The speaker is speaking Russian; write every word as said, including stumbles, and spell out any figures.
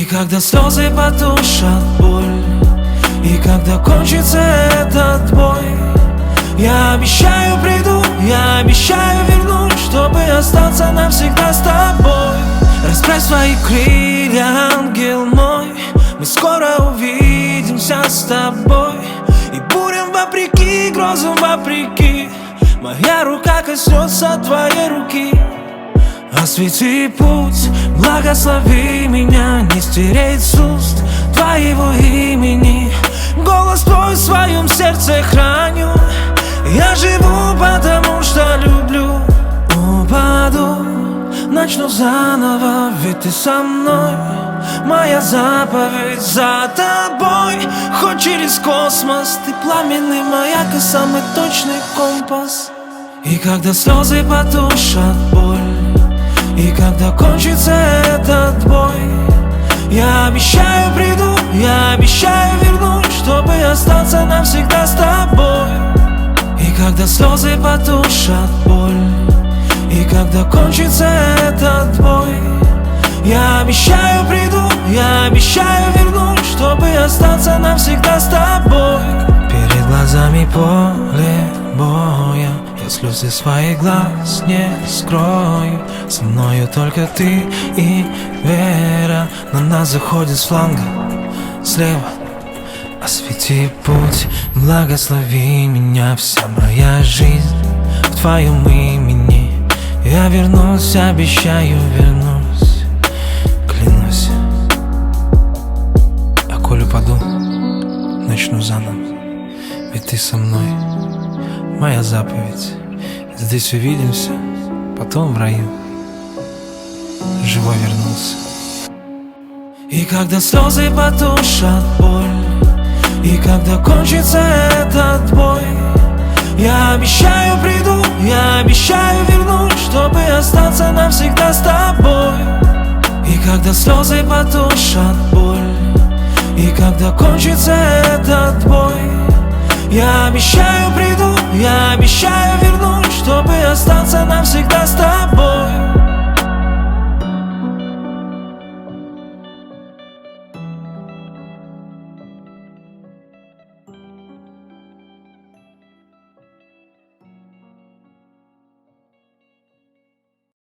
когда слезы потушат боль, и когда кончится этот бой, я обещаю приду, я обещаю вернусь, чтобы остаться навсегда с тобой. Расправь свои крылья, ангел мой, мы скоро увидимся с тобой. И бурям вопреки, грозам вопреки, моя рука коснется твоей руки. Освети путь, благослови меня, не стереть с уст твоего имени. Голос твой в своем сердце храню, я живу, потому что люблю. Упаду, начну заново, ведь ты со мной. Моя заповедь за тобой. Хоть через космос, ты пламенный маяк и самый точный компас. И когда слезы потушат боль, и когда кончится этот бой, я обещаю приду, я обещаю вернусь, чтобы остаться навсегда с тобой. И когда слезы потушат боль, и когда кончится этот бой, я обещаю приду, я обещаю вернусь, чтобы остаться навсегда с тобой. Перед глазами поле боя, я слезы своих глаз не скрою. Со мною только ты и вера, на нас заходит с фланга слева. Освети путь, благослови меня, вся моя жизнь в твоем имени. Я вернусь, обещаю вернусь, клянусь. А коль упаду, начну заново, ведь ты со мной. Моя заповедь, здесь увидимся, потом в раю. Живой вернулся. И когда слезы потушат боль, и когда кончится этот бой, я обещаю приду, я обещаю вернусь, чтобы остаться навсегда с тобой. И когда слезы потушат боль, и когда кончится этот бой, я обещаю приду, я обещаю вернусь, чтобы остаться навсегда с тобой.